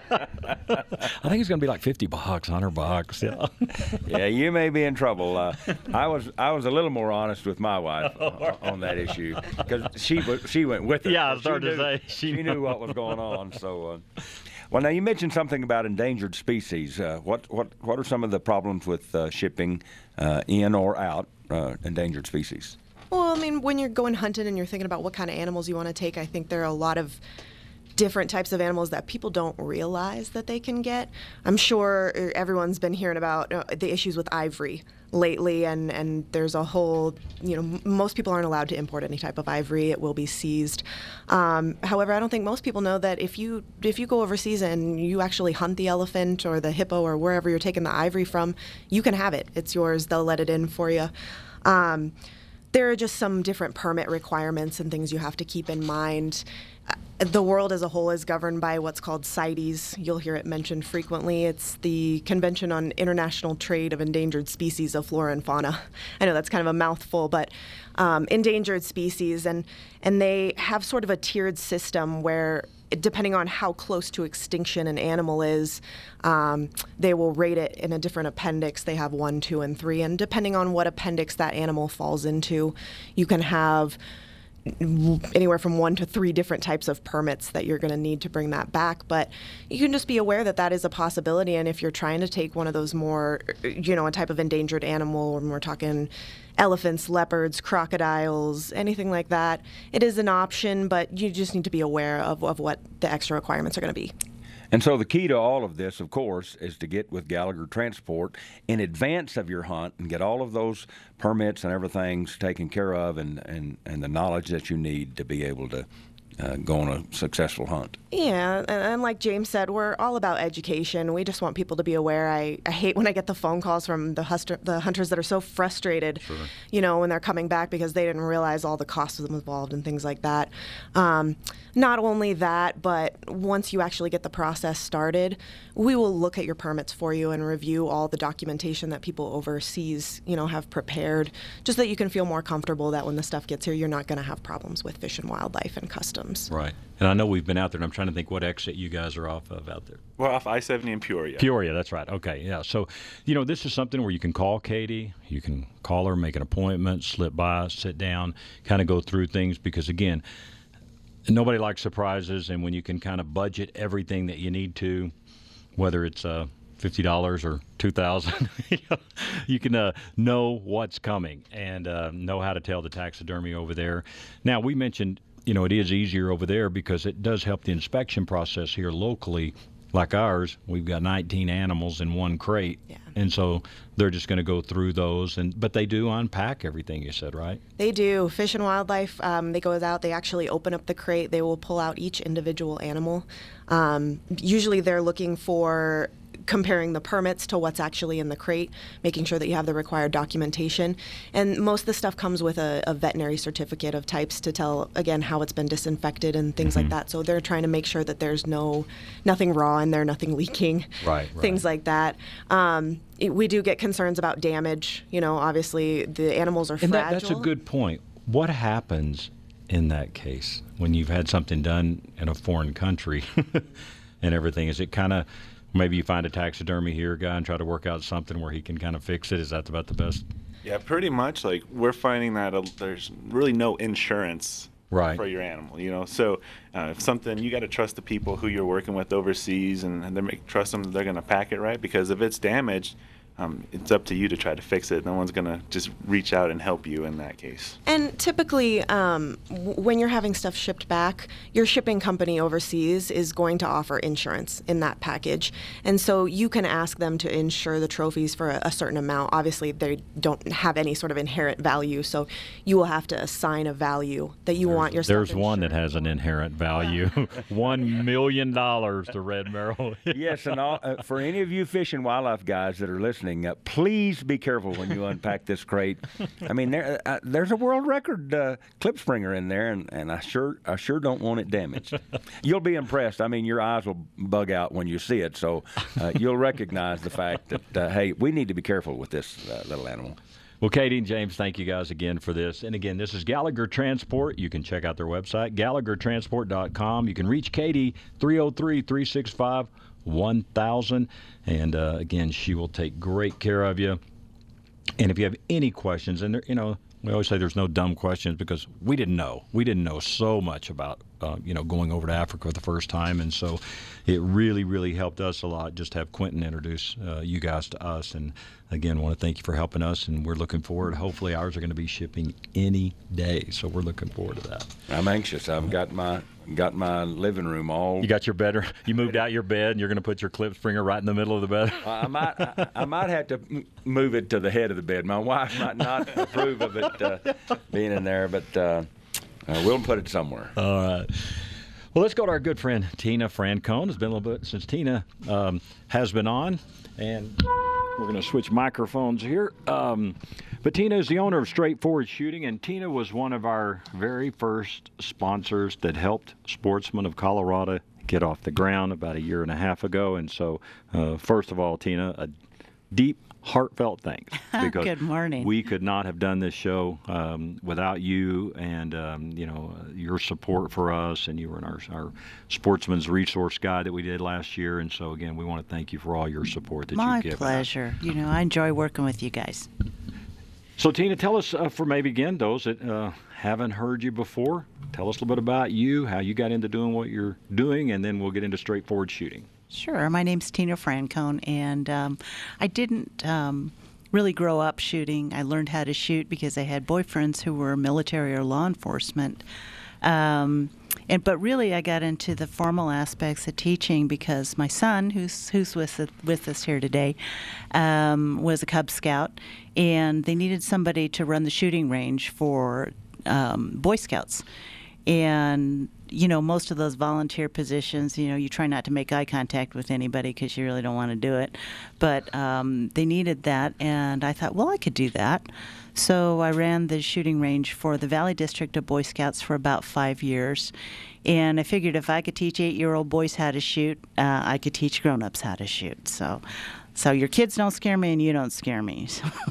I think it's going to be like fifty bucks, one hundred bucks. Yeah. Yeah, you may be in trouble. Uh, I was I was a little more honest with my wife uh, on that issue because she she went with it. Yeah, I was she starting knew, to say. She, she knew what was going on. So, uh, well, now you mentioned something about endangered species. Uh, what what what are some of the problems with uh, shipping uh, in or out uh, endangered species? Well, I mean, when you're going hunting and you're thinking about what kind of animals you want to take, I think there are a lot of different types of animals that people don't realize that they can get. I'm sure everyone's been hearing about uh, the issues with ivory lately, and, and there's a whole, you know, m- most people aren't allowed to import any type of ivory. It will be seized. Um, however, I don't think most people know that if you if you go overseas and you actually hunt the elephant or the hippo or wherever you're taking the ivory from, you can have it. It's yours. They'll let it in for you. Um, there are just some different permit requirements and things you have to keep in mind. Uh, the world as a whole is governed by what's called CITES. You'll hear it mentioned frequently. It's the Convention on International Trade of Endangered Species of Flora and Fauna. I know that's kind of a mouthful, but um, endangered species, and and they have sort of a tiered system where, depending on how close to extinction an animal is, um, they will rate it in a different appendix. They have one, two, and three, and depending on what appendix that animal falls into, you can have anywhere from one to three different types of permits that you're going to need to bring that back. But you can just be aware that that is a possibility, and if you're trying to take one of those more, you know, a type of endangered animal, when we're talking elephants, leopards, crocodiles, anything like that, it is an option, but you just need to be aware of, of what the extra requirements are going to be. And so the key to all of this, of course, is to get with Gallagher Transport in advance of your hunt and get all of those permits and everything taken care of, and, and, and the knowledge that you need to be able to uh, go on a successful hunt. Yeah, and, and like James said, we're all about education. We just want people to be aware. I, I hate when I get the phone calls from the, huster, the hunters that are so frustrated, sure. you know, when they're coming back because they didn't realize all the costs involved and things like that. Um, Not only that, but once you actually get the process started, we will look at your permits for you and review all the documentation that people overseas, you know, have prepared, just so that you can feel more comfortable that when the stuff gets here, you're not going to have problems with Fish and Wildlife and Customs. Right. And I know we've been out there, and I'm trying to think what exit you guys are off of out there. We're off I seventy in Peoria. Peoria, that's right. Okay, yeah. So, you know, this is something where you can call Katie, you can call her, make an appointment, slip by, sit down, kind of go through things, because, again, nobody likes surprises, and when you can kind of budget everything that you need to, whether it's uh, fifty dollars or two thousand dollars, you can uh, know what's coming and uh, know how to tell the taxidermy over there. Now, we mentioned, you know, it is easier over there because it does help the inspection process here locally. Like ours, we've got nineteen animals in one crate, yeah. and so they're just going to go through those. And but they do unpack everything, you said, right? They do. Fish and Wildlife, um, they go out, they actually open up the crate. They will pull out each individual animal. Um, usually they're looking for comparing the permits to what's actually in the crate, making sure that you have the required documentation. And most of the stuff comes with a, a veterinary certificate of types to tell, again, how it's been disinfected and things mm-hmm. like that. So they're trying to make sure that there's no nothing raw in there, nothing leaking, right, things right. like that. Um, it, we do get concerns about damage. You know, obviously the animals are and fragile. That, that's a good point. What happens in that case when you've had something done in a foreign country and everything? Is it kind of, maybe you find a taxidermy here guy and try to work out something where he can kind of fix it? Is that about the best? Yeah, pretty much. Like, we're finding that uh, there's really no insurance right. for your animal, you know. So uh, if something, you got to trust the people who you're working with overseas, and, and they make, trust them that they're going to pack it right, because if it's damaged, Um, it's up to you to try to fix it. No one's going to just reach out and help you in that case. And typically, um, w- when you're having stuff shipped back, your shipping company overseas is going to offer insurance in that package. And so you can ask them to insure the trophies for a, a certain amount. Obviously, they don't have any sort of inherent value, so you will have to assign a value that you there's, want your stuff There's one that has an inherent value. One million dollars to Red Merrill. Yes, and all, uh, for any of you fish and wildlife guys that are listening, Uh, please be careful when you unpack this crate. I mean, there, uh, there's a world record uh, clip springer in there, and, and I sure I sure don't want it damaged. You'll be impressed. I mean, your eyes will bug out when you see it, so uh, you'll recognize the fact that, uh, hey, we need to be careful with this uh, little animal. Well, Katie and James, thank you guys again for this. And again, this is Gallagher Transport. You can check out their website, Gallagher Transport dot com. You can reach Katie, three oh three, three six five, one thousand. And, uh, again, she will take great care of you. And if you have any questions, and, there, you know, we always say there's no dumb questions because we didn't know. We didn't know so much about, uh, you know, going over to Africa the first time. And so it really, really helped us a lot just to have Quentin introduce uh, you guys to us. And, again, want to thank you for helping us. And we're looking forward. Hopefully ours are going to be shipping any day. So we're looking forward to that. I'm anxious. I've got my got my living room all. You got your bed. You moved out your bed, and you're going to put your clip springer right in the middle of the bed. I might I, I might have to move it to the head of the bed. My wife might not approve of it uh, being in there, but uh, uh, we'll put it somewhere. All right. Well, let's go to our good friend Tina Francone. It's been a little bit since Tina um, has been on, and we're going to switch microphones here. Um, but Tina is the owner of Straightforward Shooting, and Tina was one of our very first sponsors that helped Sportsman of Colorado get off the ground about a year and a half ago. And so, uh, first of all, Tina, a deep, heartfelt thanks. Because Good morning. We could not have done this show um, without you and, um, you know, uh, your support for us. And you were in our, our Sportsman's Resource Guide that we did last year. And so, again, we want to thank you for all your support that My you've given. My pleasure. You know, I enjoy working with you guys. So, Tina, tell us, uh, for maybe, again, those that uh, haven't heard you before, tell us a little bit about you, how you got into doing what you're doing, and then we'll get into Straightforward Shooting. Sure. My name's Tina Francone, and um, I didn't um, really grow up shooting. I learned how to shoot because I had boyfriends who were military or law enforcement. Um, and but really, I got into the formal aspects of teaching because my son, who's who's with with us here today, um, was a Cub Scout, and they needed somebody to run the shooting range for um, Boy Scouts. And you know, most of those volunteer positions, you know, you try not to make eye contact with anybody because you really don't want to do it. But um, they needed that, and I thought, well, I could do that. So I ran the shooting range for the Valley District of Boy Scouts for about five years. And I figured if I could teach eight-year-old boys how to shoot, uh, I could teach grown-ups how to shoot. So, so your kids don't scare me, and you don't scare me.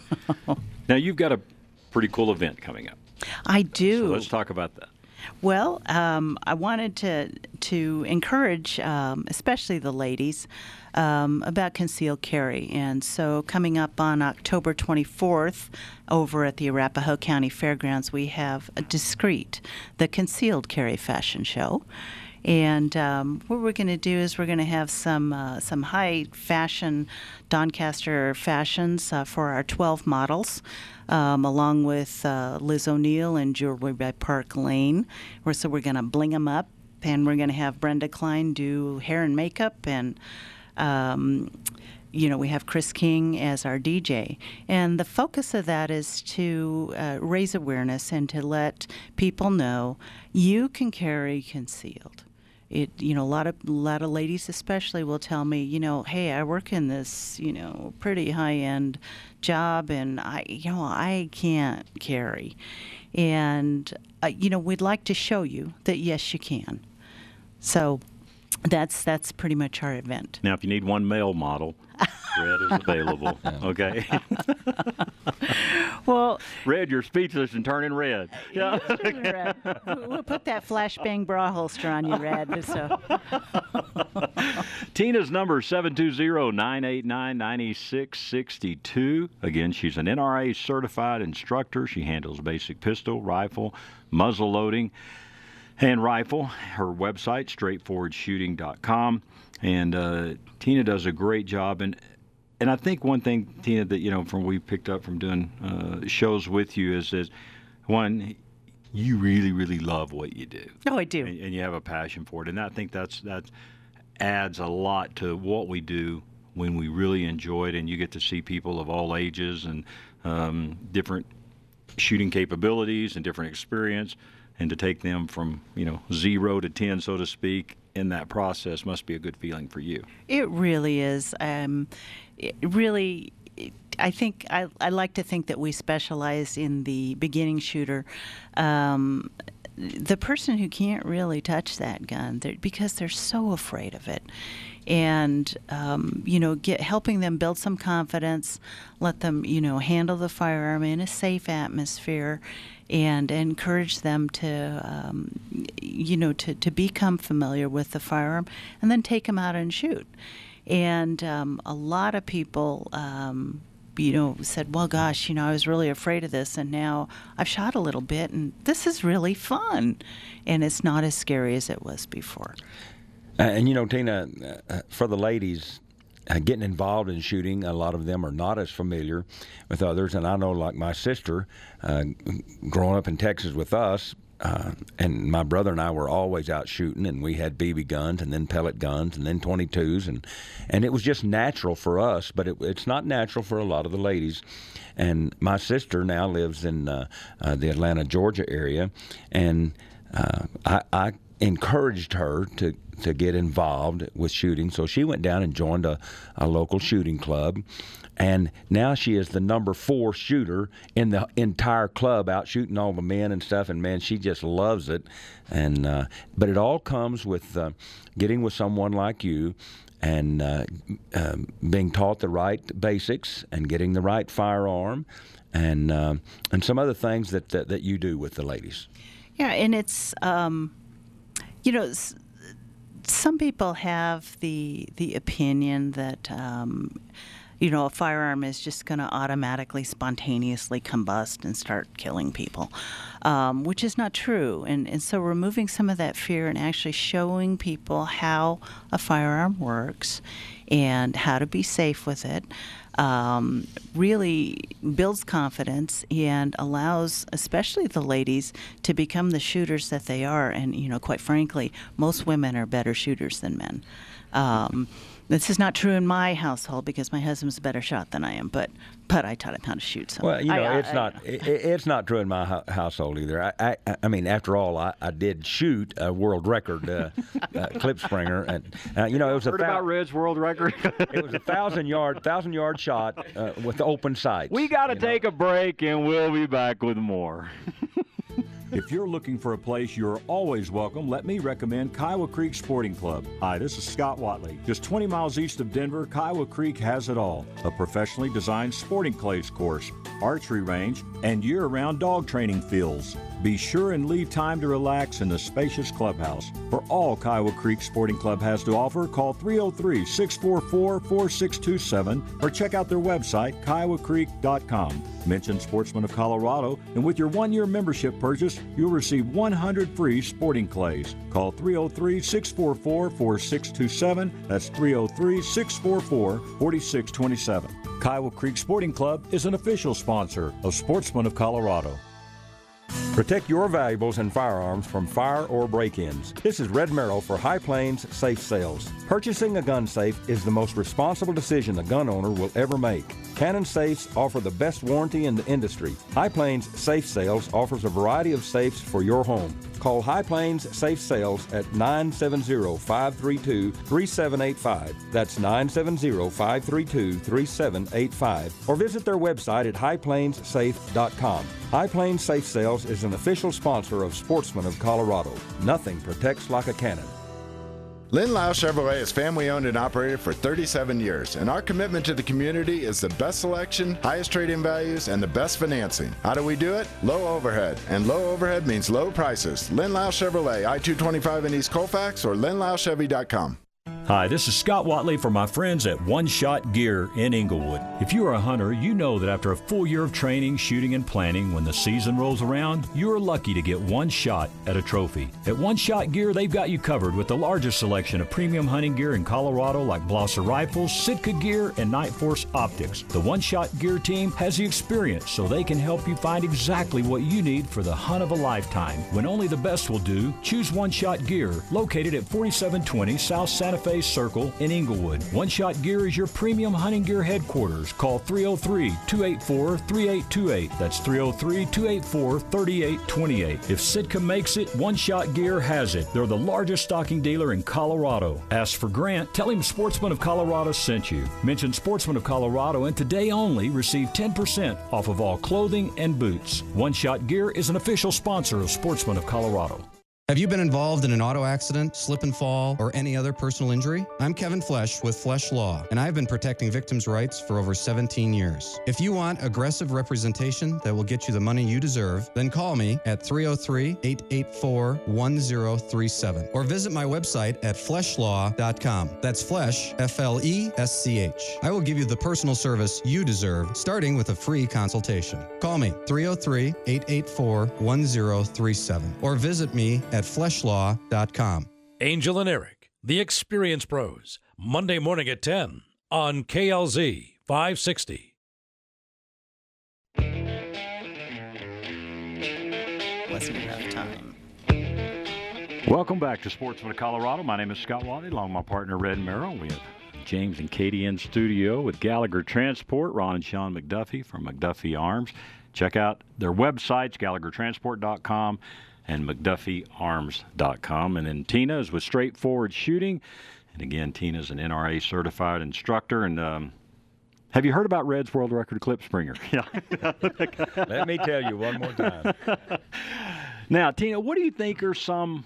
Now, you've got a pretty cool event coming up. I do. So let's talk about that. Well, um, I wanted to to encourage, um, especially the ladies, um, about concealed carry. And so coming up on October twenty-fourth over at the Arapahoe County Fairgrounds, we have a Discreet, the concealed carry fashion show. And um, what we're going to do is we're going to have some uh, some high fashion Doncaster fashions uh, for our twelve models, um, along with uh, Liz O'Neill and Jewelry by Park Lane. We're, so we're going to bling them up, and we're going to have Brenda Klein do hair and makeup, and um, you know, we have Chris King as our D J. And the focus of that is to uh, raise awareness and to let people know you can carry concealed. it, you know, a lot of a lot of ladies especially will tell me, you know, hey, I work in this, you know, pretty high end job, and I, you know, I can't carry, and uh, you know, we'd like to show you that yes, you can. So that's that's pretty much our event. Now, if you need one male model, Red is available. Okay. Well, Red, you're speechless and turning red. Yeah. Red. We'll put that flashbang bra holster on you, Red. So. Tina's number is seven two zero, nine eight nine, nine six six two. Again, she's an N R A certified instructor. She handles basic pistol, rifle, muzzle loading, and rifle. Her website, straightforward shooting dot com. And uh, Tina does a great job. And and I think one thing, Tina, that, you know, from we picked up from doing uh, shows with you is, is, one, you really, really love what you do. Oh, I do. And, and you have a passion for it. And I think that's that adds a lot to what we do when we really enjoy it, and you get to see people of all ages and um, different shooting capabilities and different experience, and to take them from, you know, zero to ten, so to speak, in that process must be a good feeling for you. It really is. Um, it really, I think I, I like to think that we specialize in the beginning shooter. Um, the person who can't really touch that gun they're, because they're so afraid of it. And, um, you know, get helping them build some confidence, let them, you know, handle the firearm in a safe atmosphere, and encourage them to, um, you know, to, to become familiar with the firearm, and then take them out and shoot. And um, a lot of people, um, you know, said, well, gosh, you know, I was really afraid of this, and now I've shot a little bit, and this is really fun. And it's not as scary as it was before. Uh, and, you know, Tina, uh, for the ladies, uh, getting involved in shooting, a lot of them are not as familiar with others. And I know, like my sister, uh, growing up in Texas with us, uh, and my brother and I were always out shooting, and we had B B guns and then pellet guns and then twenty-twos. And, and it was just natural for us, but it, it's not natural for a lot of the ladies. And my sister now lives in uh, uh, the Atlanta, Georgia area, and uh, I, I encouraged her to to get involved with shooting. So she went down and joined a, a local shooting club, and now she is the number four shooter in the entire club, out shooting all the men and stuff. And man, she just loves it. And uh, but it all comes with uh, getting with someone like you, and uh, um, being taught the right basics, and getting the right firearm, and uh, and some other things that, that that you do with the ladies. Yeah, and it's um, you know. Some people have the the opinion that um, you know, a firearm is just going to automatically, spontaneously combust and start killing people, um, which is not true. And and so removing some of that fear and actually showing people how a firearm works and how to be safe with it um, really builds confidence and allows, especially the ladies, to become the shooters that they are. And, you know, quite frankly, most women are better shooters than men. Um, this is not true in my household because my husband's a better shot than I am, but but I taught him how to shoot. So well, you know, I, it's I, not I, it, it's not true in my ho- household either. I, I I mean, after all, I, I did shoot a world record uh, uh, Klipspringer, and uh, you know, it was a heard thou- about Red's world record. It was a thousand yard thousand yard shot uh, with open sights. We got to take know? a break, and we'll be back with more. If you're looking for a place you're always welcome, let me recommend Kiowa Creek Sporting Club. Hi, this is Scott Watley. Just twenty miles east of Denver, Kiowa Creek has it all. A professionally designed sporting clays course, archery range, and year-round dog training fields. Be sure and leave time to relax in the spacious clubhouse. For all Kiowa Creek Sporting Club has to offer, call three oh three, six four four, four six two seven or check out their website, kiowa creek dot com. Mention Sportsman of Colorado, and with your one-year membership purchase, you'll receive one hundred free sporting clays. Call three oh three, six four four, four six two seven. That's three oh three, six four four, four six two seven. Kiowa Creek Sporting Club is an official sponsor of Sportsman of Colorado. Protect your valuables and firearms from fire or break-ins. This is Red Merrill for High Plains Safe Sales. Purchasing a gun safe is the most responsible decision a gun owner will ever make. Cannon Safes offer the best warranty in the industry. High Plains Safe Sales offers a variety of safes for your home. Call High Plains Safe Sales at nine seven zero, five three two, three seven eight five. That's nine seven zero, five three two, three seven eight five. Or visit their website at high plains safe dot com. High Plains Safe Sales is an official sponsor of Sportsmen of Colorado. Nothing protects like a cannon. Lynn Lau Chevrolet is family owned and operated for thirty-seven years, and our commitment to the community is the best selection, highest trade-in values, and the best financing. How do we do it? Low overhead. And low overhead means low prices. Lynn Lau Chevrolet, I two twenty-five in East Colfax or lynn lau chevy dot com. Hi, this is Scott Watley for my friends at One Shot Gear in Inglewood. If you are a hunter, you know that after a full year of training, shooting, and planning, when the season rolls around, you are lucky to get one shot at a trophy. At One Shot Gear, they've got you covered with the largest selection of premium hunting gear in Colorado like Blosser Rifles, Sitka Gear, and Night Force Optics. The One Shot Gear team has the experience so they can help you find exactly what you need for the hunt of a lifetime. When only the best will do, choose One Shot Gear, located at forty-seven twenty South Santa Fe Circle in Inglewood. One Shot Gear is your premium hunting gear headquarters. Call three oh three, two eight four, three eight two eight. That's three oh three, two eight four, three eight two eight. If Sitka makes it, One Shot Gear has it. They're the largest stocking dealer in Colorado. Ask for Grant. Tell him Sportsman of Colorado sent you. Mention Sportsman of Colorado and today only receive ten percent off of all clothing and boots. One Shot Gear is an official sponsor of Sportsman of Colorado. Have you been involved in an auto accident, slip and fall, or any other personal injury? I'm Kevin Flesh with Flesh Law, and I've been protecting victims' rights for over seventeen years. If you want aggressive representation that will get you the money you deserve, then call me at three oh three, eight eight four, one oh three seven or visit my website at flesh law dot com. That's Flesh, F L E S C H. I will give you the personal service you deserve, starting with a free consultation. Call me three oh three, eight eight four, one oh three seven or visit me at flesh law dot com. Angel and Eric, the Experience Pros, Monday morning at ten on K L Z five sixty. Wasn't enough time. Welcome back to Sportsman of Colorado. My name is Scott Watley, along with my partner Red Merrill. We have James and Katie in studio with Gallagher Transport, Ron and Sean McDuffie from McDuffie Arms. Check out their websites, gallagher transport dot com and mcduffie arms dot com. And then Tina is with Straightforward Shooting. And again, Tina's an N R A certified instructor. And um, have you heard about Red's World Record Clip Springer? Yeah. Let me tell you one more time. Now, Tina, what do you think are some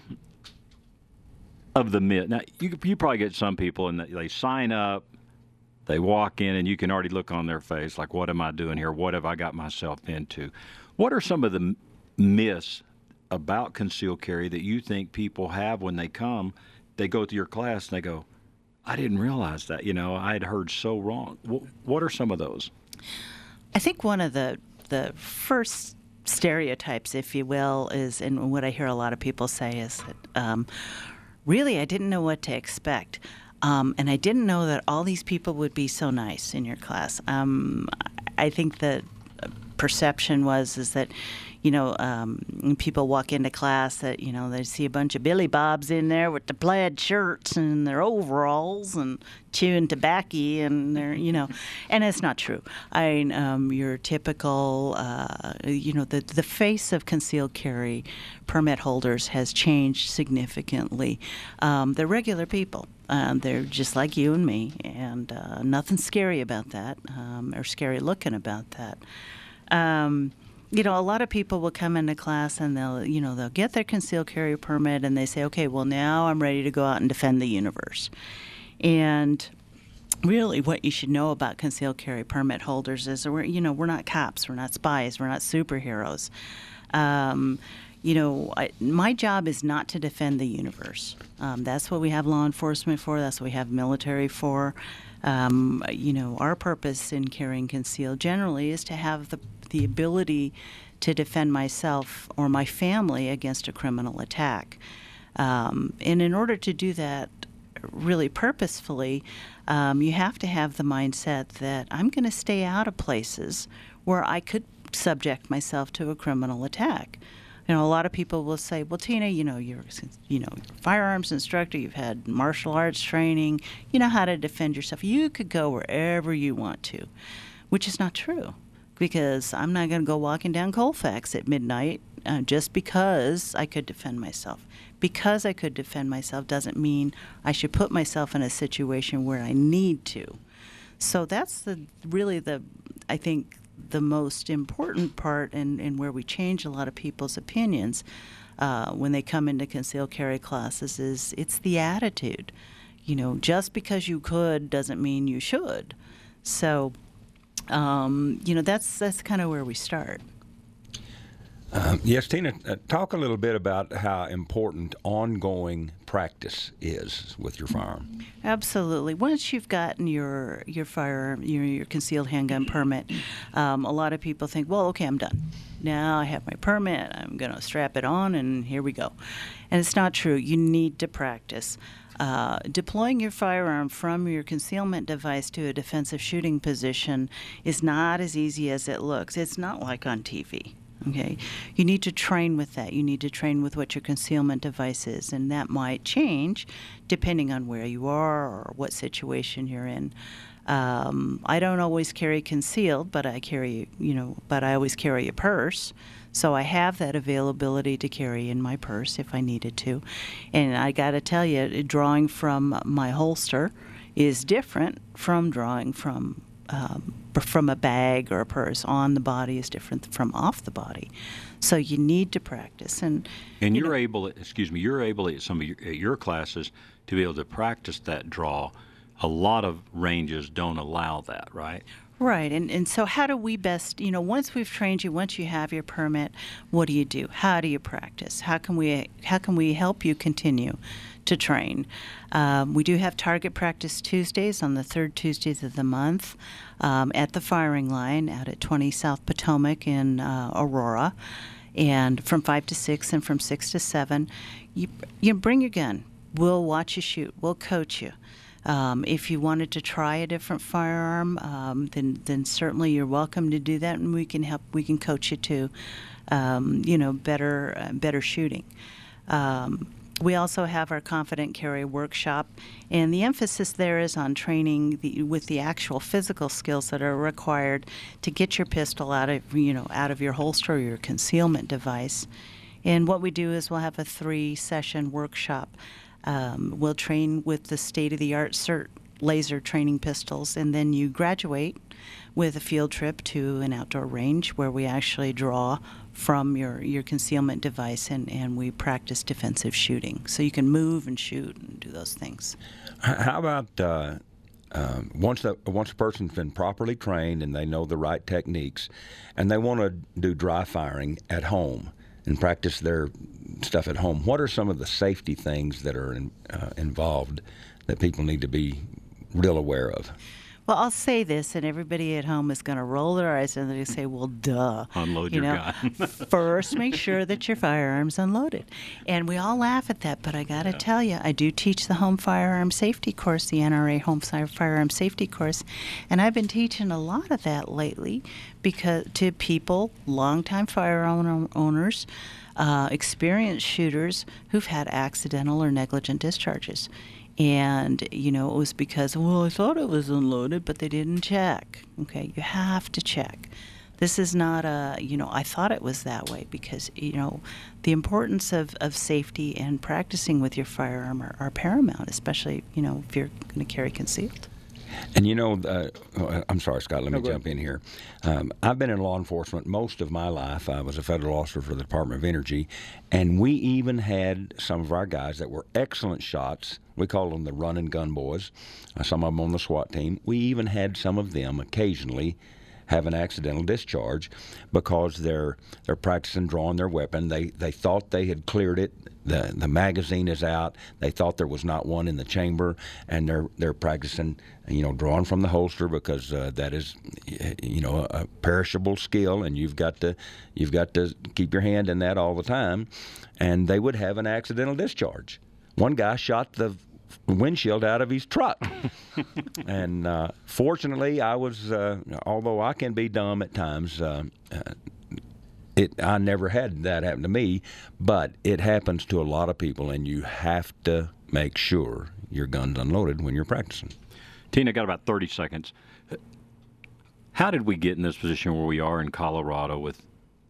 of the myths? Now, you, you probably get some people, and they sign up, they walk in, and you can already look on their face, like, what am I doing here? What have I got myself into? What are some of the myths about concealed carry that you think people have when they come, they go to your class and they go, I didn't realize that, you know, I had heard so wrong. What are some of those? I think one of the the first stereotypes, if you will, is, and what I hear a lot of people say is that, um, really, I didn't know what to expect. Um, and I didn't know that all these people would be so nice in your class. Um, I think the perception was is that, you know, um, people walk into class that, you know, they see a bunch of Billy Bobs in there with the plaid shirts and their overalls and chewing tobacco and they're, you know, and it's not true. I mean, um, your typical, uh, you know, the, the face of concealed carry permit holders has changed significantly. Um, they're regular people. Um, they're just like you and me, and uh, nothing scary about that, um, or scary looking about that. Um, you know, a lot of people will come into class and they'll, you know, they'll get their concealed carry permit and they say, okay, well, now I'm ready to go out and defend the universe. And really what you should know about concealed carry permit holders is, we're, you know, we're not cops, we're not spies, we're not superheroes. Um, you know, I, my job is not to defend the universe. Um, that's what we have law enforcement for. That's what we have military for. Um, you know, our purpose in carrying concealed generally is to have the the ability to defend myself or my family against a criminal attack. Um, and in order to do that really purposefully, um, you have to have the mindset that I'm going to stay out of places where I could subject myself to a criminal attack. You know, a lot of people will say, well, Tina, you know, you're, you know, you're a firearms instructor, you've had martial arts training, you know how to defend yourself. You could go wherever you want to, which is not true, because I'm not going to go walking down Colfax at midnight Uh, just because I could defend myself. Because I could defend myself doesn't mean I should put myself in a situation where I need to. So that's the really the, I think, the most important part and, and where we change a lot of people's opinions uh, when they come into concealed carry classes is it's the attitude. You know, just because you could doesn't mean you should. So, um, you know, that's that's kind of where we start. Um, yes, Tina, uh, talk a little bit about how important ongoing practice is with your firearm. Absolutely. Once you've gotten your your firearm, your, your concealed handgun permit, um, a lot of people think, well, okay, I'm done. Now I have my permit, I'm going to strap it on, and here we go. And it's not true. You need to practice. Uh, deploying your firearm from your concealment device to a defensive shooting position is not as easy as it looks. It's not like on T V. Okay, you need to train with that. You need to train with what your concealment device is, and that might change depending on where you are or what situation you're in. Um, I don't always carry concealed, but I carry, you know, but I always carry a purse, so I have that availability to carry in my purse if I needed to. And I got to tell you, drawing from my holster is different from drawing from. Um, from a bag or a purse on the body is different from off the body. So you need to practice. And and you you're know, able, excuse me, you're able at some of your, at your classes to be able to practice that draw. A lot of ranges don't allow that, right? Right, and, and so how do we best, you know, once we've trained you, once you have your permit, what do you do? How do you practice? How can we how can we help you continue to train? Um, we do have target practice Tuesdays on the third Tuesdays of the month um, at the firing line out at twenty South Potomac in uh, Aurora, and from five to six and from six to seven. You, you bring your gun. We'll watch you shoot. We'll coach you. Um, if you wanted to try a different firearm, um, then then certainly you're welcome to do that, and we can help. We can coach you to, um, you know, better uh, better shooting. Um, we also have our Confident Carry workshop, and the emphasis there is on training the, with the actual physical skills that are required to get your pistol out of you know out of your holster or your concealment device. And what we do is we'll have a three-session workshop. Um, we'll train with the state-of-the-art C E R T laser training pistols, and then you graduate with a field trip to an outdoor range where we actually draw from your, your concealment device, and, and we practice defensive shooting. So you can move and shoot and do those things. How about uh, uh, once, the, once a person's been properly trained and they know the right techniques, and they want to do dry firing at home and practice their stuff at home, what are some of the safety things that are in, uh, involved that people need to be real aware of? Well, I'll say this, and everybody at home is going to roll their eyes and they're going to say, well, duh. Unload you your know, gun. First, make sure that your firearm's unloaded. And we all laugh at that, but I got to yeah. tell you, I do teach the Home Firearm Safety course, the N R A Home Firearm Safety course, and I've been teaching a lot of that lately because to people, longtime firearm owners, uh, experienced shooters who've had accidental or negligent discharges. And, you know, it was because, well, I thought it was unloaded, but they didn't check. Okay, you have to check. This is not a, you know, I thought it was that way, because, you know, the importance of, of safety and practicing with your firearm are, are paramount, especially, you know, if you're going to carry concealed. And, you know, uh, I'm sorry, Scott, let me no, jump in here. Um, I've been in law enforcement most of my life. I was a federal officer for the Department of Energy, and we even had some of our guys that were excellent shots. We called them the run and gun boys, uh, some of them on the SWAT team. We even had some of them occasionally have an accidental discharge because they're they're practicing drawing their weapon. They they thought they had cleared it. The the magazine is out. They thought there was not one in the chamber, and they're they're practicing, you know, drawing from the holster, because uh, that is, you know, a, a perishable skill, and you've got to you've got to keep your hand in that all the time. And they would have an accidental discharge. One guy shot the windshield out of his truck. And uh, fortunately, I was, uh, although I can be dumb at times, uh, uh, it I never had that happen to me, but it happens to a lot of people, and you have to make sure your gun's unloaded when you're practicing. Tina, got about thirty seconds. How did we get in this position where we are in Colorado with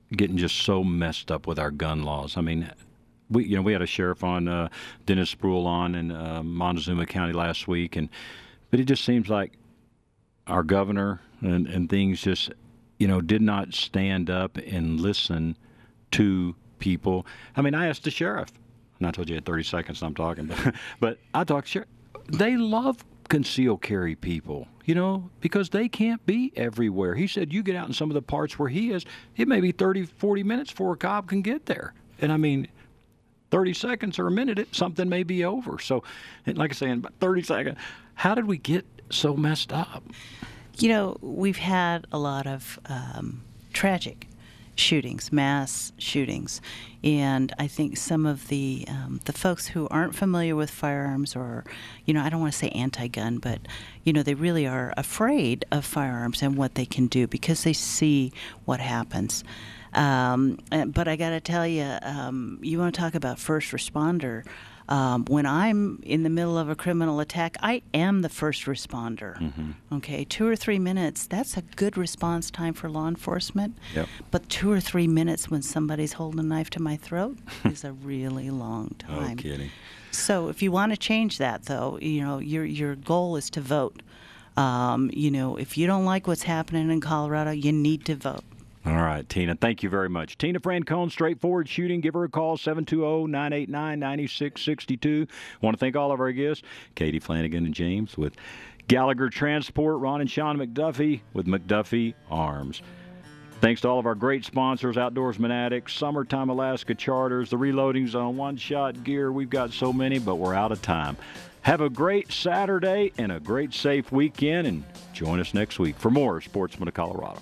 getting just so messed up with our gun laws. I mean, we you know we had a sheriff on, uh, Dennis Spruill on in uh, Montezuma County last week, and but it just seems like our governor and, and things just you know did not stand up and listen to people. I mean, I asked the sheriff, and I told you I had thirty seconds and I'm talking, but, but I talked to sheriff. They love concealed carry people, you know, because they can't be everywhere. He said you get out in some of the parts where he is, it may be thirty, forty minutes before a cop can get there. And I mean, thirty seconds or a minute, it, something may be over. So, and like I say, in about thirty seconds, how did we get so messed up? You know, we've had a lot of um, tragic shootings, mass shootings, and I think some of the um, the folks who aren't familiar with firearms, or you know, I don't want to say anti-gun, but you know, they really are afraid of firearms and what they can do because they see what happens. Um, but I got to tell you, um, you want to talk about first responder. Um, when I'm in the middle of a criminal attack, I am the first responder. Mm-hmm. Okay, two or three minutes, that's a good response time for law enforcement. Yep. But two or three minutes when somebody's holding a knife to my throat is a really long time. No kidding. So if you want to change that, though, you know, your your goal is to vote. Um, you know, if you don't like what's happening in Colorado, you need to vote. All right, Tina, thank you very much. Tina Francone, Straightforward Shooting. Give her a call, seven two zero, nine eight nine, nine six six two. Want to thank all of our guests, Katie Flanagan and James with Gallagher Transport, Ron and Sean McDuffie with McDuffie Arms. Thanks to all of our great sponsors, Outdoorsman Addicts, Summertime Alaska Charters, the Reloading Zone, One Shot Gear. We've got so many, but we're out of time. Have a great Saturday and a great safe weekend, and join us next week for more Sportsman of Colorado.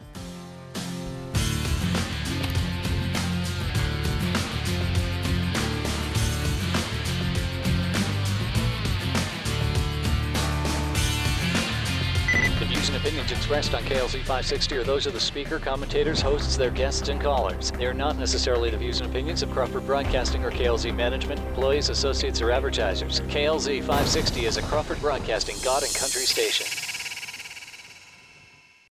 Opinions expressed on K L Z five sixty are those of the speaker, commentators, hosts, their guests, and callers. They are not necessarily the views and opinions of Crawford Broadcasting or K L Z management, employees, associates, or advertisers. K L Z five sixty is a Crawford Broadcasting God and Country station.